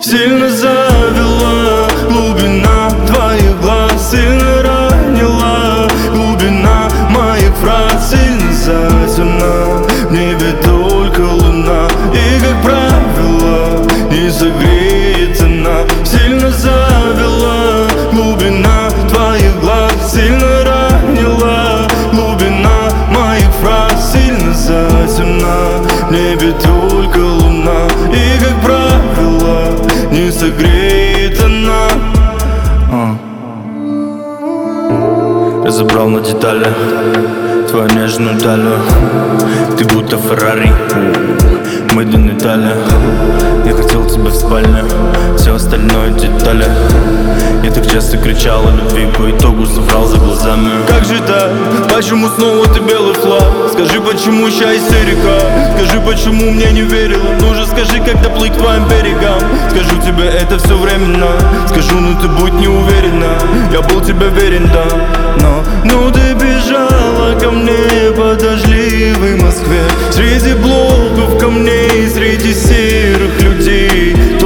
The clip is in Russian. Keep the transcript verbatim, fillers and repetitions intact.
Сильно завела глубина твоих глаз, сильно ранила глубина моих фраз. Сильно затемна в небе только луна, и, как правило, не согреет она. Сильно завела глубина твоих глаз, сильно ранила глубина моих фраз. Сильно затемна в небе только луна, и, как правило, не согреет она. а. Разобрал на детали твою нежную талию. Ты будто Феррари, медленная Италия. Я хотел тебя в спальне, все остальное детали. Я так часто кричал о любви, по итогу соврал за глазами. Как же так? Почему снова ты белый флаг? Скажи, почему ща истерика? Скажи, почему мне не верила? Ну же скажи, когда плыть к твоим берегам. Скажу тебе, это все временно. Скажу, ну ты будь не уверена. Я был тебе верен, да. Но, ну ты бежала ко мне по дождливой Москве, среди блоков камней, среди серых людей.